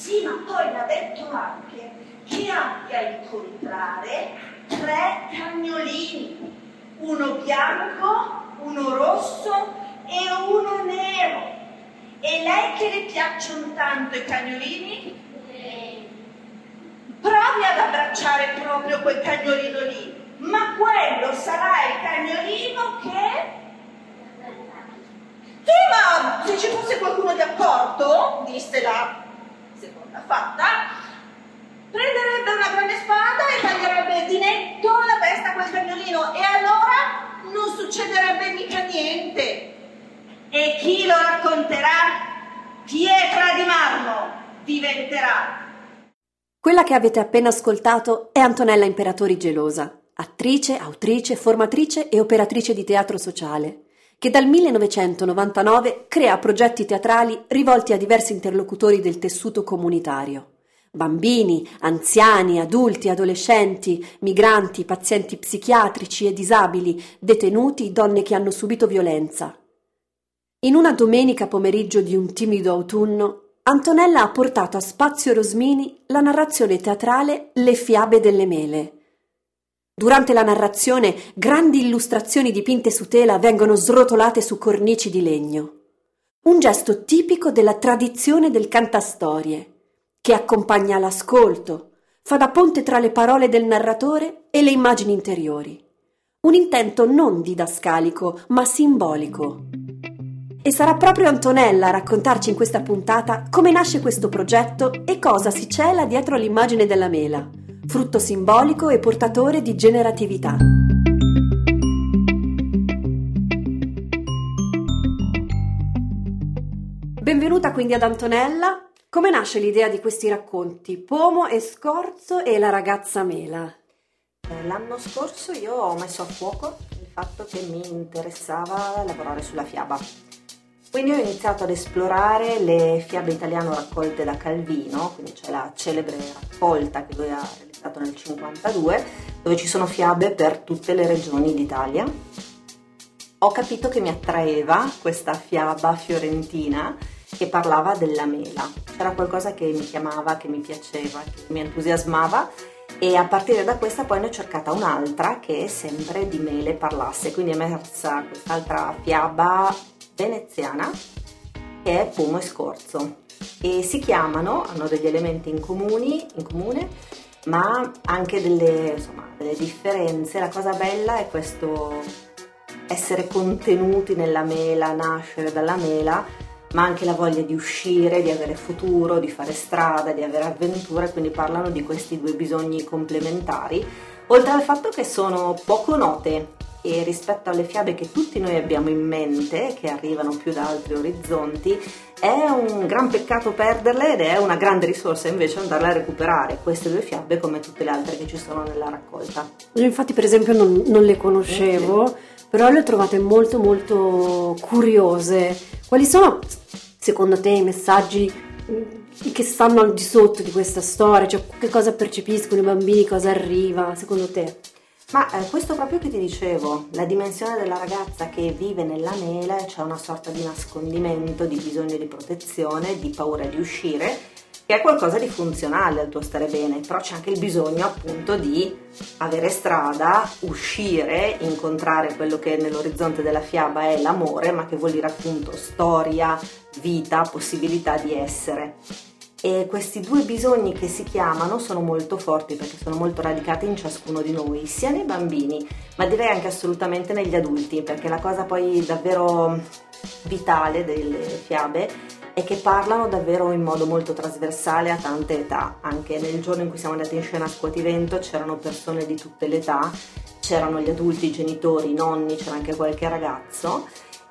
Sì, ma poi mi ha detto anche che abbia a incontrare 3 cagnolini, uno bianco, uno rosso e uno nero. E lei che le piacciono tanto i cagnolini? Provi ad abbracciare proprio quel cagnolino lì, ma quello sarà il cagnolino che... Sì, ma se ci fosse qualcuno di accorto, disse la seconda fatta, prenderebbe una grande spada e taglierebbe di netto la testa a quel cagnolino e allora non succederebbe mica niente. E chi lo racconterà? Pietra di marmo diventerà. Quella che avete appena ascoltato è Antonella Imperatori Gelosa, attrice, autrice, formatrice e operatrice di teatro sociale, che dal 1999 crea progetti teatrali rivolti a diversi interlocutori del tessuto comunitario. Bambini, anziani, adulti, adolescenti, migranti, pazienti psichiatrici e disabili, detenuti, donne che hanno subito violenza. In una domenica pomeriggio di un timido autunno, Antonella ha portato a Spazio Rosmini la narrazione teatrale Le fiabe delle mele. Durante la narrazione, grandi illustrazioni dipinte su tela vengono srotolate su cornici di legno. Un gesto tipico della tradizione del cantastorie, che accompagna l'ascolto, fa da ponte tra le parole del narratore e le immagini interiori. Un intento non didascalico, ma simbolico. E sarà proprio Antonella a raccontarci in questa puntata come nasce questo progetto e cosa si cela dietro l'immagine della mela, frutto simbolico e portatore di generatività. Benvenuta quindi ad Antonella. Come nasce l'idea di questi racconti? Pomo e Scorzo e la ragazza mela. L'anno scorso io ho messo a fuoco il fatto che mi interessava lavorare sulla fiaba. Quindi ho iniziato ad esplorare le fiabe italiane raccolte da Calvino, quindi c'è la celebre raccolta che lui ha realizzato nel 1952, dove ci sono fiabe per tutte le regioni d'Italia. Ho capito che mi attraeva questa fiaba fiorentina che parlava della mela. C'era qualcosa che mi chiamava, che mi piaceva, che mi entusiasmava, e a partire da questa poi ne ho cercata un'altra che sempre di mele parlasse. Quindi è emersa quest'altra fiaba veneziana che è Pomo e Scorzo, e si chiamano, hanno degli elementi in comune, ma anche delle differenze. La cosa bella è questo essere contenuti nella mela, nascere dalla mela, ma anche la voglia di uscire, di avere futuro, di fare strada, di avere avventure. Quindi parlano di questi due bisogni complementari, oltre al fatto che sono poco note. E rispetto alle fiabe che tutti noi abbiamo in mente, che arrivano più da altri orizzonti, è un gran peccato perderle ed è una grande risorsa invece andarle a recuperare, queste due fiabe come tutte le altre che ci sono nella raccolta. Io infatti per esempio non le conoscevo, però le ho trovate molto molto curiose. Quali sono secondo te i messaggi che stanno al di sotto di questa storia? Cioè, che cosa percepiscono i bambini, cosa arriva secondo te? Ma questo proprio che ti dicevo, la dimensione della ragazza che vive nella mela, c'è una sorta di nascondimento, di bisogno di protezione, di paura di uscire, che è qualcosa di funzionale al tuo stare bene, però c'è anche il bisogno appunto di avere strada, uscire, incontrare quello che nell'orizzonte della fiaba è l'amore, ma che vuol dire appunto storia, vita, possibilità di essere. E questi due bisogni che si chiamano sono molto forti perché sono molto radicati in ciascuno di noi, sia nei bambini, ma direi anche assolutamente negli adulti, perché la cosa poi davvero vitale delle fiabe è che parlano davvero in modo molto trasversale a tante età. Anche nel giorno in cui siamo andati in scena a Scuotivento c'erano persone di tutte le età, c'erano gli adulti, i genitori, i nonni, c'era anche qualche ragazzo,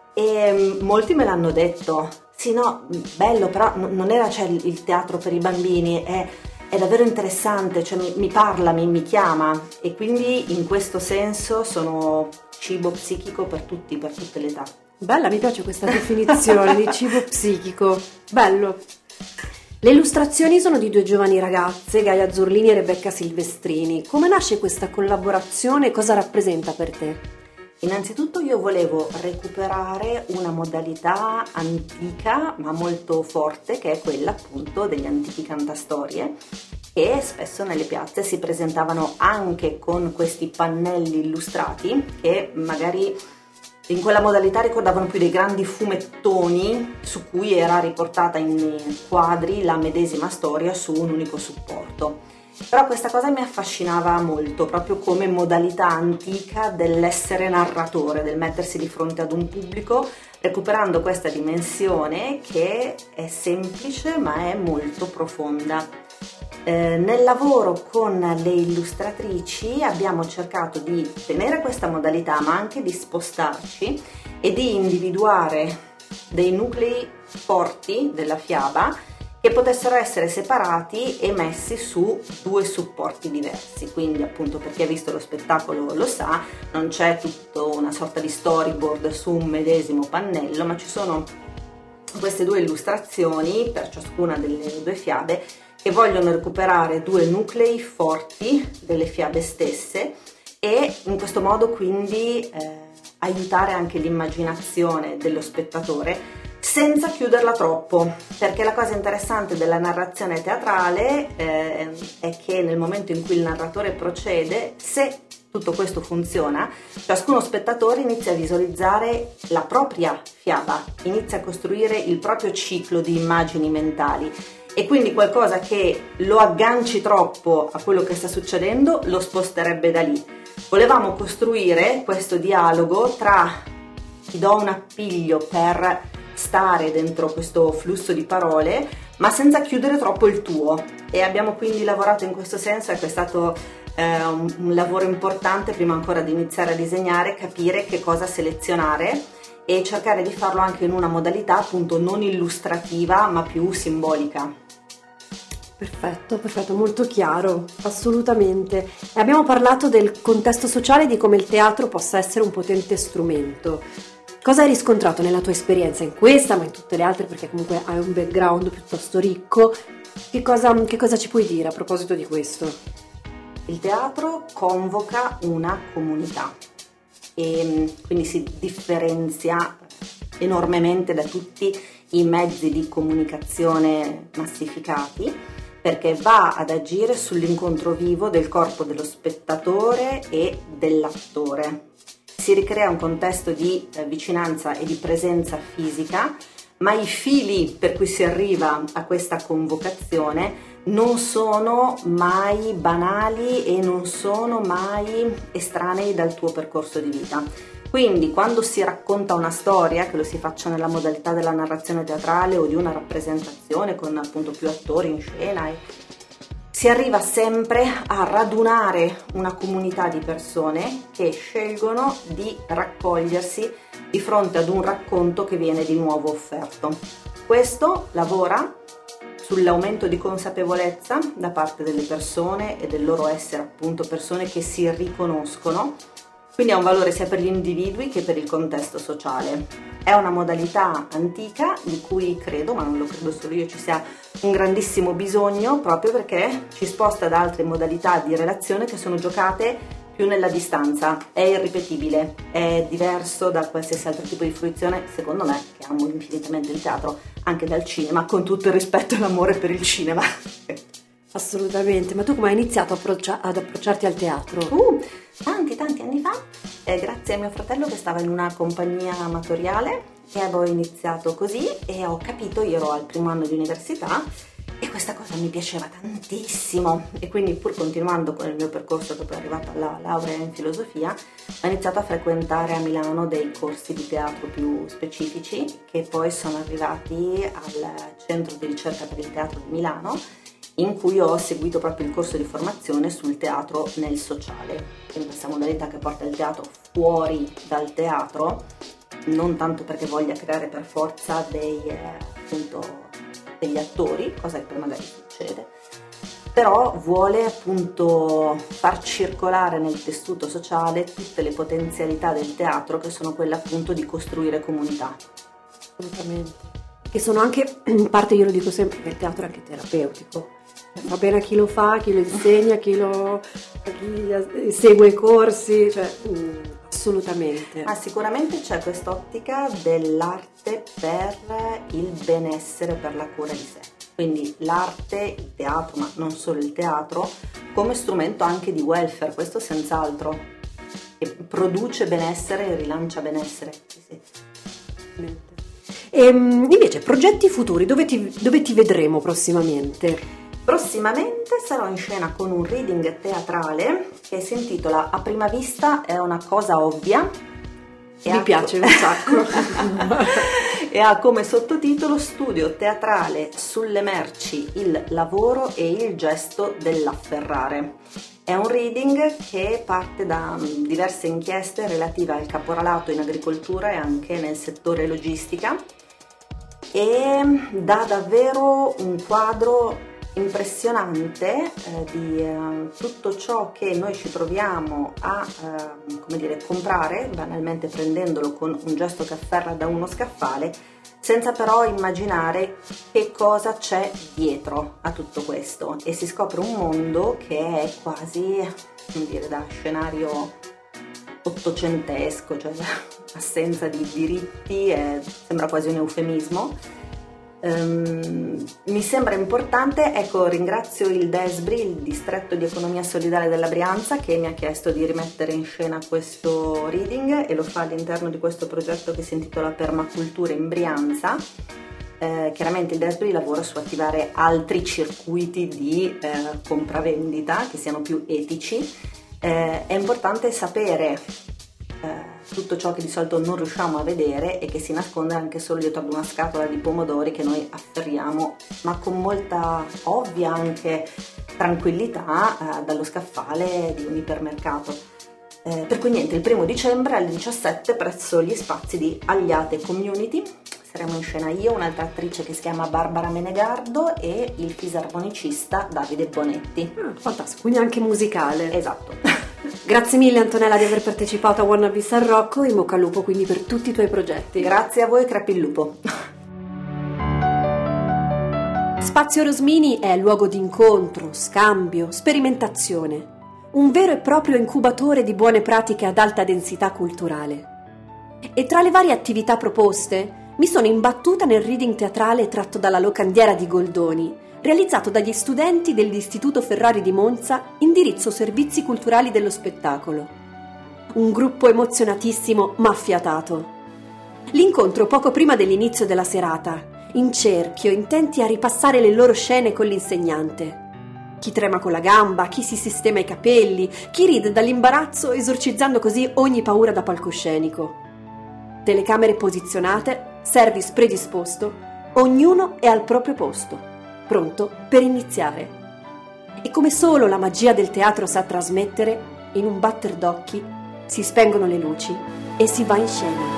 e molti me l'hanno detto. Sì, no, bello, però non era il teatro per i bambini, è davvero interessante, cioè mi parla, mi chiama, e quindi in questo senso sono cibo psichico per tutti, per tutte le età. Bella, mi piace questa definizione di cibo psichico, bello. Le illustrazioni sono di due giovani ragazze, Gaia Zurlini e Rebecca Silvestrini. Come nasce questa collaborazione e cosa rappresenta per te? Innanzitutto io volevo recuperare una modalità antica ma molto forte, che è quella appunto degli antichi cantastorie, che spesso nelle piazze si presentavano anche con questi pannelli illustrati che magari in quella modalità ricordavano più dei grandi fumettoni su cui era riportata in quadri la medesima storia su un unico supporto. Però questa cosa mi affascinava molto, proprio come modalità antica dell'essere narratore, del mettersi di fronte ad un pubblico, recuperando questa dimensione che è semplice ma è molto profonda. Nel lavoro con le illustratrici abbiamo cercato di tenere questa modalità ma anche di spostarci e di individuare dei nuclei forti della fiaba che potessero essere separati e messi su due supporti diversi. Quindi appunto, per chi ha visto lo spettacolo lo sa, non c'è tutta una sorta di storyboard su un medesimo pannello, ma ci sono queste due illustrazioni per ciascuna delle due fiabe che vogliono recuperare due nuclei forti delle fiabe stesse e in questo modo quindi aiutare anche l'immaginazione dello spettatore senza chiuderla troppo, perché la cosa interessante della narrazione teatrale è che nel momento in cui il narratore procede, se tutto questo funziona, ciascuno spettatore inizia a visualizzare la propria fiaba, inizia a costruire il proprio ciclo di immagini mentali e quindi qualcosa che lo agganci troppo a quello che sta succedendo lo sposterebbe da lì. Volevamo costruire questo dialogo tra ti do un appiglio per stare dentro questo flusso di parole, ma senza chiudere troppo il tuo, e abbiamo quindi lavorato in questo senso. Ecco, è stato un lavoro importante prima ancora di iniziare a disegnare, capire che cosa selezionare e cercare di farlo anche in una modalità appunto non illustrativa ma più simbolica. Perfetto, molto chiaro, assolutamente. E abbiamo parlato del contesto sociale e di come il teatro possa essere un potente strumento. Cosa hai riscontrato nella tua esperienza, in questa ma in tutte le altre, perché comunque hai un background piuttosto ricco? Che cosa ci puoi dire a proposito di questo? Il teatro convoca una comunità e quindi si differenzia enormemente da tutti i mezzi di comunicazione massificati, perché va ad agire sull'incontro vivo del corpo dello spettatore e dell'attore. Si ricrea un contesto di vicinanza e di presenza fisica, ma i fili per cui si arriva a questa convocazione non sono mai banali e non sono mai estranei dal tuo percorso di vita. Quindi quando si racconta una storia, che lo si faccia nella modalità della narrazione teatrale o di una rappresentazione con appunto più attori in scena, si arriva sempre a radunare una comunità di persone che scelgono di raccogliersi di fronte ad un racconto che viene di nuovo offerto. Questo lavora sull'aumento di consapevolezza da parte delle persone e del loro essere appunto persone che si riconoscono, quindi ha un valore sia per gli individui che per il contesto sociale. È una modalità antica di cui credo, ma non lo credo solo io, ci sia un grandissimo bisogno, proprio perché ci sposta da altre modalità di relazione che sono giocate più nella distanza, è irripetibile, è diverso da qualsiasi altro tipo di fruizione, secondo me, che amo infinitamente il teatro, anche dal cinema, con tutto il rispetto e l'amore per il cinema. Assolutamente, ma tu come hai iniziato ad approcciarti al teatro? Tanti anni fa, grazie a mio fratello che stava in una compagnia amatoriale e avevo iniziato così e ho capito, io ero al primo anno di università e questa cosa mi piaceva tantissimo e quindi pur continuando con il mio percorso dopo arrivata alla laurea in filosofia ho iniziato a frequentare a Milano dei corsi di teatro più specifici che poi sono arrivati al Centro di Ricerca per il Teatro di Milano, in cui ho seguito proprio il corso di formazione sul teatro nel sociale, quindi questa modalità che porta il teatro fuori dal teatro, non tanto perché voglia creare per forza degli attori, cosa che poi magari succede, però vuole appunto far circolare nel tessuto sociale tutte le potenzialità del teatro che sono quelle appunto di costruire comunità. Assolutamente. Che sono anche, in parte io lo dico sempre, che il teatro è anche terapeutico. Va bene a chi lo fa, a chi lo insegna, a chi segue i corsi, cioè assolutamente. Ma sicuramente c'è quest'ottica dell'arte per il benessere, per la cura di sé. Quindi l'arte, il teatro, ma non solo il teatro, come strumento anche di welfare, questo senz'altro, che produce benessere e rilancia benessere. Sì. E invece, progetti futuri, dove ti vedremo prossimamente? Prossimamente sarò in scena con un reading teatrale che si intitola A prima vista è una cosa ovvia. Mi piace un sacco. E ha come sottotitolo Studio teatrale sulle merci, il lavoro e il gesto dell'afferrare. È un reading che parte da diverse inchieste relative al caporalato in agricoltura e anche nel settore logistica e dà davvero un quadro impressionante di tutto ciò che noi ci troviamo a comprare, banalmente prendendolo con un gesto che afferra da uno scaffale, senza però immaginare che cosa c'è dietro a tutto questo, e si scopre un mondo che è quasi, da scenario ottocentesco, cioè l'assenza di diritti sembra quasi un eufemismo. Mi sembra importante, ringrazio il DESBRI, il Distretto di Economia Solidale della Brianza, che mi ha chiesto di rimettere in scena questo reading e lo fa all'interno di questo progetto che si intitola Permacultura in Brianza. Chiaramente il DESBRI lavora su attivare altri circuiti di compravendita che siano più etici. È importante sapere tutto ciò che di solito non riusciamo a vedere e che si nasconde anche solo dietro ad una scatola di pomodori che noi afferriamo, ma con molta ovvia anche tranquillità dallo scaffale di un ipermercato. Per cui niente, il 1° dicembre alle 17 presso gli spazi di Agliate Community saremo in scena io, un'altra attrice che si chiama Barbara Menegardo e il fisarmonicista Davide Bonetti. Fantastico, quindi anche musicale. Esatto. Grazie mille Antonella di aver partecipato a Wannabe San Rocco, in bocca al lupo quindi per tutti i tuoi progetti. Grazie a voi, crepi il lupo. Spazio Rosmini è luogo di incontro, scambio, sperimentazione, un vero e proprio incubatore di buone pratiche ad alta densità culturale. E tra le varie attività proposte mi sono imbattuta nel reading teatrale tratto dalla Locandiera di Goldoni, realizzato dagli studenti dell'Istituto Ferrari di Monza, indirizzo Servizi Culturali dello Spettacolo. Un gruppo emozionatissimo ma affiatato. L'incontro poco prima dell'inizio della serata, in cerchio, intenti a ripassare le loro scene con l'insegnante. Chi trema con la gamba, chi si sistema i capelli, chi ride dall'imbarazzo esorcizzando così ogni paura da palcoscenico. Telecamere posizionate, service predisposto, ognuno è al proprio posto. Pronto per iniziare. E come solo la magia del teatro sa trasmettere, in un batter d'occhi si spengono le luci e si va in scena.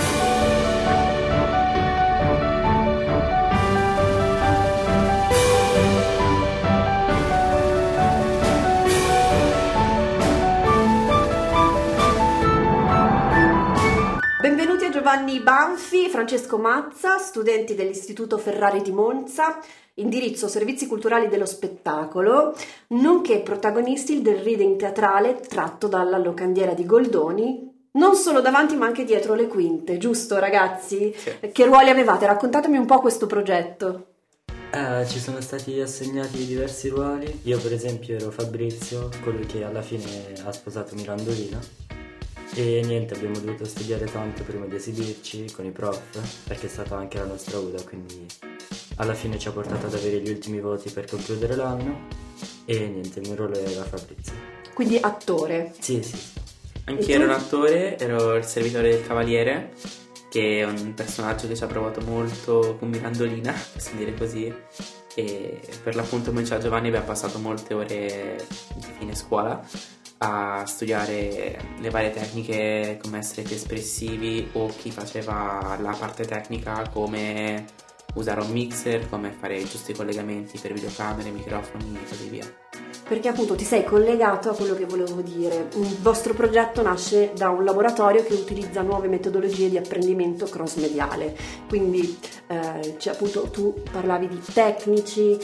Benvenuti a Giovanni Banfi, Francesco Mazza, studenti dell'Istituto Ferrari di Monza, indirizzo Servizi Culturali dello Spettacolo, nonché protagonisti del reading teatrale tratto dalla Locandiera di Goldoni, non solo davanti ma anche dietro le quinte, giusto ragazzi? Sì. Che ruoli avevate? Raccontatemi un po' questo progetto. Ci sono stati assegnati diversi ruoli. Io per esempio ero Fabrizio, colui che alla fine ha sposato Mirandolina. E niente, abbiamo dovuto studiare tanto prima di esibirci con i prof, perché è stata anche la nostra UDA, quindi alla fine ci ha portato ad avere gli ultimi voti per concludere l'anno. E niente, il mio ruolo era Fabrizio. Quindi attore? Sì. Anch'io ero un attore, ero il servitore del Cavaliere, che è un personaggio che ci ha provato molto con Mirandolina, possiamo dire così. E per l'appunto come diceva Giovanni abbiamo passato molte ore di fine scuola a studiare le varie tecniche, come essere più espressivi, o chi faceva la parte tecnica, come usare un mixer, come fare i giusti collegamenti per videocamere, microfoni e così via. Perché appunto ti sei collegato a quello che volevo dire. Il vostro progetto nasce da un laboratorio che utilizza nuove metodologie di apprendimento cross-mediale. Quindi appunto tu parlavi di tecnici,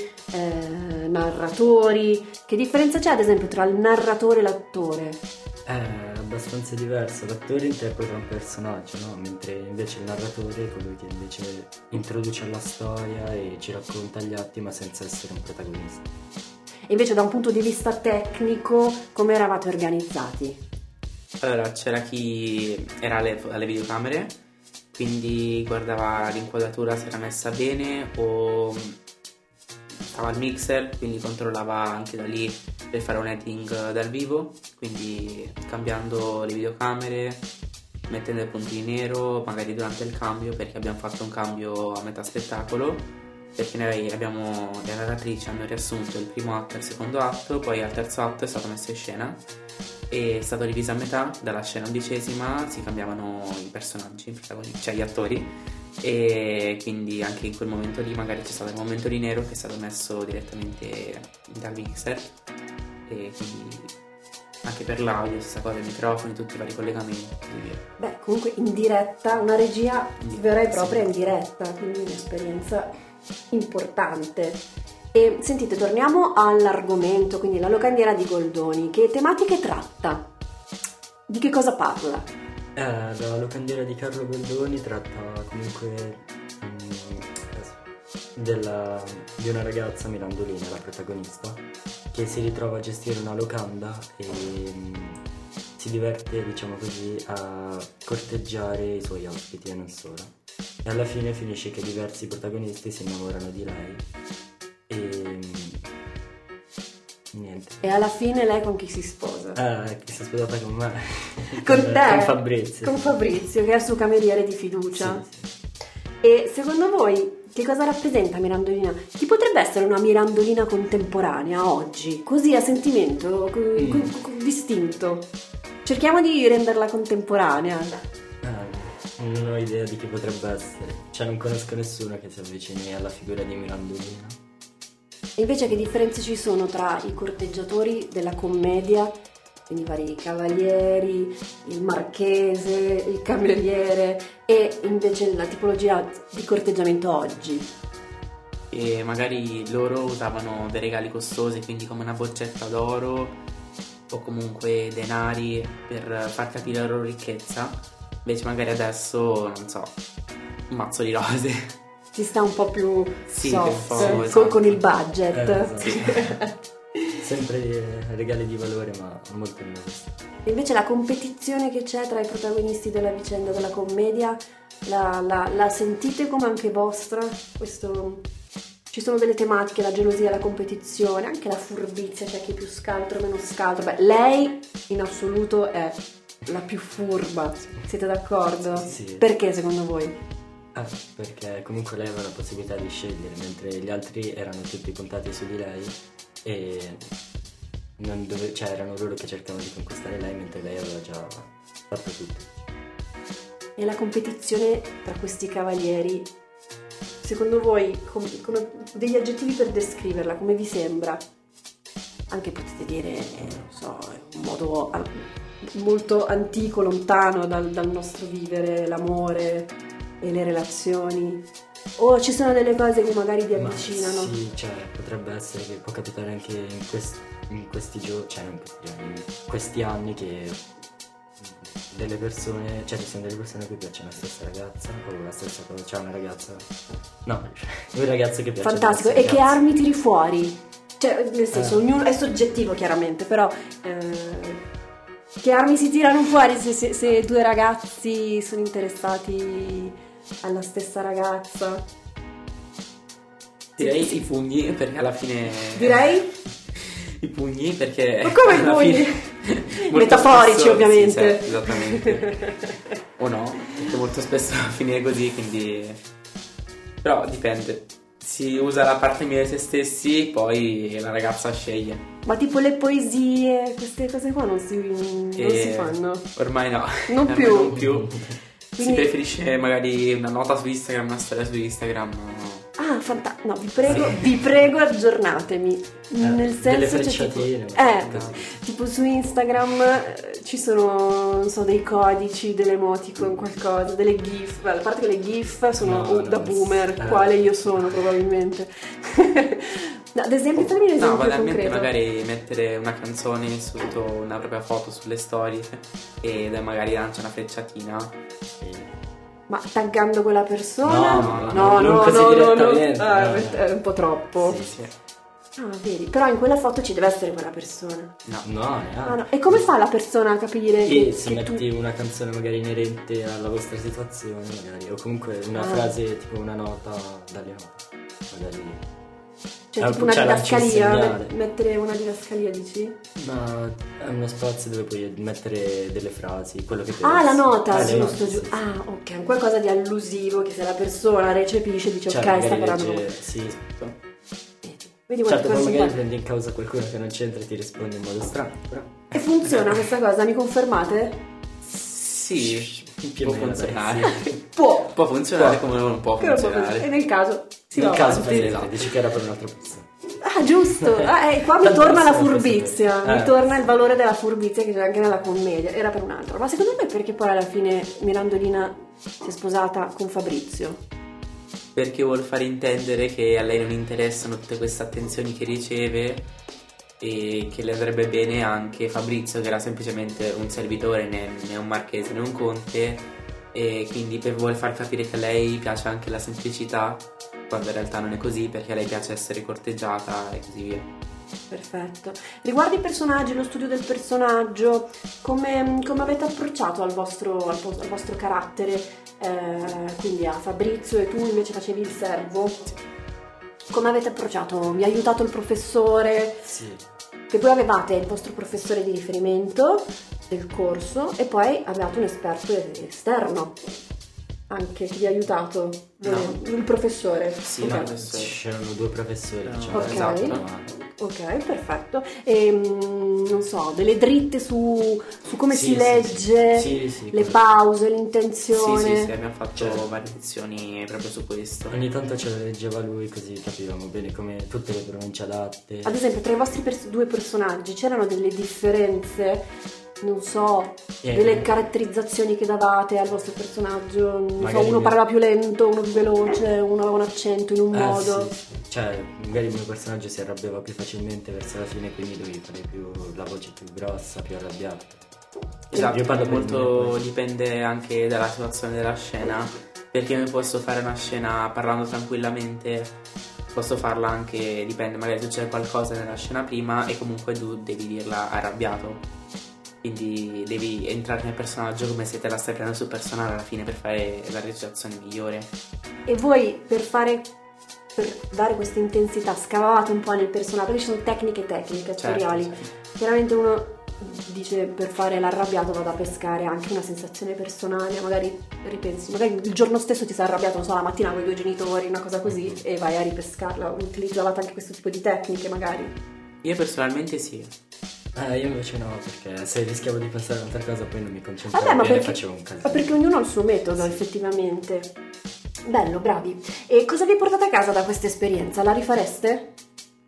narratori. Che differenza c'è ad esempio tra il narratore e l'attore? abbastanza diverso. L'attore interpreta un personaggio, no? Mentre invece il narratore è colui che invece introduce la storia e ci racconta gli atti, ma senza essere un protagonista. E invece da un punto di vista tecnico, come eravate organizzati? Allora, c'era chi era alle videocamere, quindi guardava l'inquadratura se era messa bene, o stava al mixer, quindi controllava anche da lì per fare un editing dal vivo, quindi cambiando le videocamere, mettendo i punti nero magari durante il cambio, perché abbiamo fatto un cambio a metà spettacolo, perché noi abbiamo, le narratrici hanno riassunto il primo atto e il secondo atto, poi al terzo atto è stato messo in scena e è stato diviso a metà. Dalla scena 11ª si cambiavano i personaggi, i protagonisti, cioè gli attori, e quindi anche in quel momento lì magari c'è stato il momento di nero che è stato messo direttamente dal mixer, e quindi anche per l'audio stessa cosa, i microfoni, tutti i vari collegamenti e così via. Beh, comunque in diretta, una regia vera e propria Sì. in diretta, quindi un'esperienza importante. E sentite, torniamo all'argomento, quindi la locandiera di Goldoni. Che tematiche tratta? Di che cosa parla? La locandiera di Carlo Goldoni tratta comunque di una ragazza, Mirandolina, la protagonista, che si ritrova a gestire una locanda e si diverte, diciamo così, a corteggiare i suoi ospiti e non solo. E alla fine finisce che diversi protagonisti si innamorano di lei e niente. E alla fine lei con chi si sposa? Chi si è sposata con me? Con te? Con Fabrizio. Con Fabrizio, che è il suo cameriere di fiducia. Sì, sì. E secondo voi che cosa rappresenta Mirandolina? Chi potrebbe essere una Mirandolina contemporanea oggi? Così a sentimento, distinto. Cerchiamo di renderla contemporanea. Non ho idea di chi potrebbe essere. Cioè non conosco nessuno che si avvicini alla figura di Mirandolina. E invece che differenze ci sono tra i corteggiatori della commedia, quindi i vari cavalieri, il marchese, il cameriere, e invece la tipologia di corteggiamento oggi? E magari loro usavano dei regali costosi, quindi come una boccetta d'oro o comunque denari per far capire la loro ricchezza, invece magari adesso, non so, un mazzo di rose. Si sta un po' più Sì, soft, un po', esatto. con il budget. Esatto. Sempre regali di valore, ma molto innovativi. Invece la competizione che c'è tra i protagonisti della vicenda della commedia, la sentite come anche vostra? Ci sono delle tematiche, la gelosia, la competizione, anche la furbizia, c'è chi è più scaltro, meno scaltro. Beh, lei in assoluto è la più furba, siete d'accordo? Sì. Perché secondo voi? Perché comunque lei aveva la possibilità di scegliere, mentre gli altri erano tutti puntati su di lei e erano loro che cercavano di conquistare lei, mentre lei aveva già fatto tutto. E la competizione tra questi cavalieri, secondo voi, con degli aggettivi per descriverla, come vi sembra? Anche potete dire, non so, un modo molto antico, lontano dal nostro vivere, l'amore e le relazioni, o ci sono delle cose che magari vi avvicinano? Sì, cioè potrebbe essere che può capitare anche in questi giorni, cioè non in questi giorni, in questi anni, che delle persone, cioè ci sono delle persone a cui piace la stessa ragazza o la stessa cosa, cioè una ragazza, no, un ragazzo che piace. Fantastico. E che armi tiri fuori? Cioè, nel senso, ognuno è soggettivo chiaramente, però che armi si tirano fuori se due ragazzi sono interessati alla stessa ragazza? Direi i pugni, perché alla fine... Direi? I pugni, perché... Ma come i alla pugni? fine Metaforici, spesso, ovviamente. sì, esattamente. O no, perché molto spesso finire così, quindi... Però dipende. Si usa la parte mia di se stessi, poi la ragazza sceglie. Ma tipo le poesie, queste cose qua non si fanno? Ormai no. Non Ormai più. Non più. Quindi- Si preferisce magari una nota su Instagram, una storia su Instagram. Ah, fantastico. No, vi prego, aggiornatemi. Nel senso, delle cioè, frecciatine, tipo, tipo su Instagram ci sono, non so, dei codici, delle emoticon, qualcosa, delle gif. Beh, a parte che le gif sono No, da no, boomer, sì. quale io sono probabilmente. No, ad esempio, fammi un esempio No, banalmente concreto. magari mettere una canzone sotto una propria foto sulle storie e magari lancia una frecciatina. Sì. Ma taggando quella persona? No, non così direttamente, Ah, no. è un po' troppo. Sì. Ah, vedi, però in quella foto ci deve essere quella persona. No. No, neanche. Ah, no. E come fa la persona a capire E se che metti tu... una canzone magari inerente alla vostra situazione, magari, o comunque una Ah. frase, tipo una nota dalle note, magari. Cioè, tipo una Cioè, lanci un didascalia, segnale. mettere una didascalia, dici? Ma è uno spazio dove puoi mettere delle frasi, quello che pensi. Ah, la nota, le giusto, note, giusto. sì. Ah, ok, un qualcosa di allusivo che se la persona recepisce dice Cioè, ok, sta magari parlando con legge, me. sì. Vedi quante Certo, poi cose magari fa. prendi in causa qualcuno che non c'entra e ti risponde in modo strano, però. E funziona questa cosa, mi confermate? Sì, Più o può meno, funzionare. dai, Può. Può funzionare Può. come non può Che non può funzionare. E nel caso si Nel va caso avanti. fai esatto, dici che era per un'altra persona. Ah, giusto. Qua mi Tanto torna la possiamo furbizia. sapere. Mi torna il valore della furbizia che c'è anche nella commedia. Era per un altro. Ma secondo me perché poi alla fine Mirandolina si è sposata con Fabrizio? Perché vuol far intendere che a lei non interessano tutte queste attenzioni che riceve e che le andrebbe bene anche Fabrizio, che era semplicemente un servitore, né un marchese né un conte, e quindi vuole far capire che a lei piace anche la semplicità, quando in realtà non è così, perché a lei piace essere corteggiata e così via. Perfetto. Riguardo i personaggi, lo studio del personaggio, come avete approcciato al vostro carattere? Quindi a Fabrizio, e tu invece facevi il servo. Come avete approcciato? Vi ha aiutato il professore? Sì. Che voi avevate il vostro professore di riferimento del corso e poi avevate un esperto esterno anche che vi ha aiutato. No. Il professore. Sì, Ok. no, adesso C'erano due professori, diciamo. Ok. Esatto. Ok, perfetto. E non so, delle dritte su come Sì, si sì, legge, sì, le quello. pause, Sì, l'intenzione. abbiamo fatto Certo. varie lezioni proprio su questo. Ogni tanto ce la leggeva lui, così capivamo bene come tutte le pronunce adatte. Ad esempio, tra i vostri due personaggi c'erano delle differenze, non so, delle caratterizzazioni che davate al vostro personaggio? Non so, Magari uno mi- parlava più lento, uno più veloce, uno aveva un accento in un modo. Sì. Cioè, magari il mio personaggio si arrabbiava più facilmente verso la fine, quindi dovevi fare più la voce più grossa, più arrabbiata. Esatto, Io parlo per molto me, poi. dipende anche dalla situazione della scena, perché io posso fare una scena parlando tranquillamente, posso farla anche, dipende, magari succede qualcosa nella scena prima e comunque tu devi dirla arrabbiato, quindi devi entrare nel personaggio come se te la stai prendendo sul personale alla fine per fare la recitazione migliore. E voi per dare questa intensità scavavate un po' nel personaggio, perché ci sono tecniche attoriali. Certo. Chiaramente uno dice per fare l'arrabbiato vado a pescare anche una sensazione personale, magari ripensi, magari il giorno stesso ti sei arrabbiato, non so, la mattina con i tuoi genitori, una cosa così, e vai a ripescarla. Utilizzavate anche questo tipo di tecniche magari? Io personalmente sì. Io invece no, perché se rischiavo di pensare a un'altra cosa poi non mi concentravo Vabbè, ma bene e perché, facevo un casino. ma perché ognuno ha il suo metodo, effettivamente. Bello, bravi. E cosa vi portate a casa da questa esperienza? La rifareste?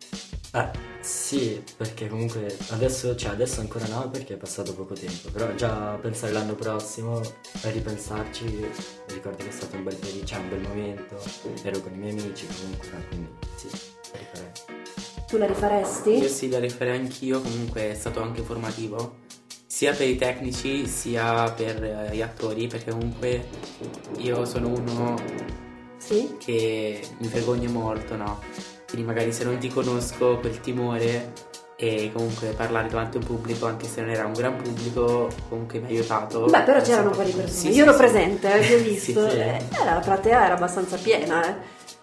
Sì, perché comunque adesso ancora no, perché è passato poco tempo, però già pensare l'anno prossimo a ripensarci, ricordo che è stato un bel periodo, un bel momento, ero con i miei amici comunque, quindi sì, la rifarei. Tu la rifaresti? Io sì, la rifarei anch'io, comunque è stato anche formativo, sia per i tecnici sia per gli attori, perché comunque io sono uno Sì? che mi vergogno molto, no? Quindi magari se non ti conosco quel timore e comunque parlare davanti a un pubblico, anche se non era un gran pubblico, comunque mi ha aiutato. Beh, però c'erano un po' di persone. Sì, Io ero sì. presente, vi ho visto. Sì. La platea era abbastanza piena,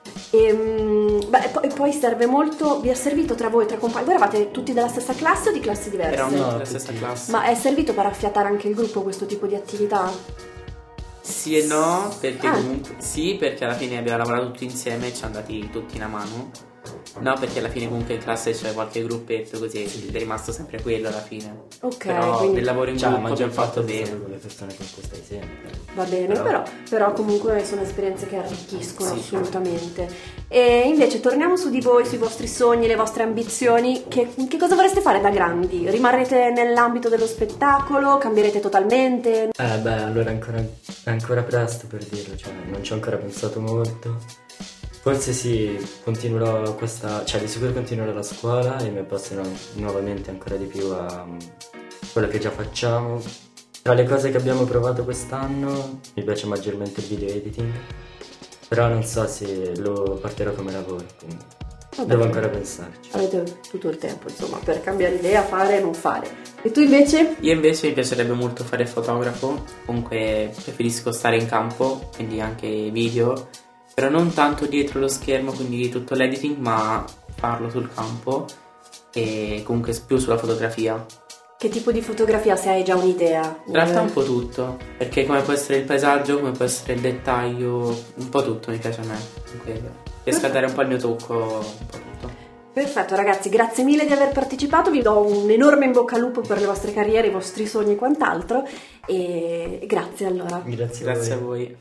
E poi serve molto. Vi è servito tra voi, tra compagni? Voi eravate tutti della stessa classe o di classi diverse? Eravamo No, tutti della tutti. stessa classe. Ma è servito per affiatare anche il gruppo questo tipo di attività? Sì e no, perché Ah. comunque sì, perché alla fine abbiamo lavorato tutti insieme e ci siamo dati tutti una mano. No, perché alla fine comunque in classe c'è qualche gruppetto così, è rimasto sempre quello alla fine. Ok, Però quindi nel lavoro in La gruppo maggior abbiamo fatto parte è bene. con le persone con cui stai sempre. va bene, però comunque sono esperienze che arricchiscono Sì. assolutamente. E invece torniamo su di voi, sui vostri sogni, le vostre ambizioni. Che cosa vorreste fare da grandi? Rimarrete nell'ambito dello spettacolo? Cambierete totalmente? Allora è ancora presto per dirlo, cioè non ci ho ancora pensato molto. Forse sì, continuerò di sicuro continuerò la scuola e mi appassionerò nuovamente ancora di più a quello che già facciamo. Tra le cose che abbiamo provato quest'anno mi piace maggiormente il video editing, però non so se lo porterò come lavoro, quindi devo ancora pensarci. Avete tutto il tempo, insomma, per cambiare idea, fare e non fare. E tu invece? Io invece mi piacerebbe molto fare il fotografo, comunque preferisco stare in campo, quindi anche video, però non tanto dietro lo schermo, quindi tutto l'editing, ma farlo sul campo e comunque più sulla fotografia. Che tipo di fotografia, se hai già un'idea? In realtà un po' tutto, perché come può essere il paesaggio, come può essere il dettaglio, un po' tutto mi piace a me. Comunque riesco a dare un po' il mio tocco, un po' tutto. Perfetto ragazzi, grazie mille di aver partecipato, vi do un enorme in bocca al lupo per le vostre carriere, i vostri sogni e quant'altro e grazie allora. Grazie a voi.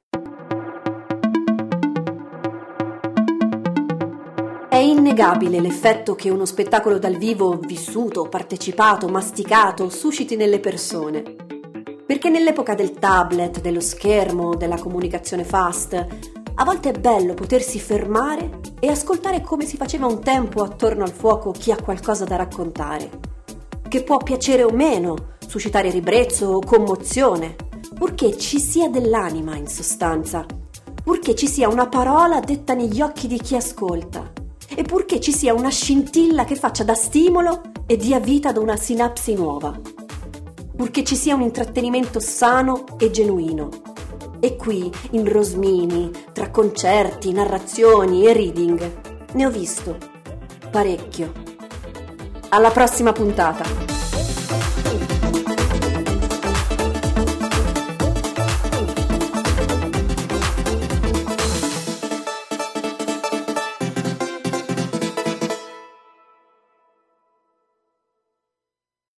È innegabile l'effetto che uno spettacolo dal vivo vissuto, partecipato, masticato susciti nelle persone. Perché nell'epoca del tablet, dello schermo, della comunicazione fast, a volte è bello potersi fermare e ascoltare come si faceva un tempo attorno al fuoco chi ha qualcosa da raccontare. Che può piacere o meno, suscitare ribrezzo o commozione, purché ci sia dell'anima in sostanza, purché ci sia una parola detta negli occhi di chi ascolta. E purché ci sia una scintilla che faccia da stimolo e dia vita ad una sinapsi nuova. Purché ci sia un intrattenimento sano e genuino. E qui, in Rosmini, tra concerti, narrazioni e reading, ne ho visto parecchio. Alla prossima puntata!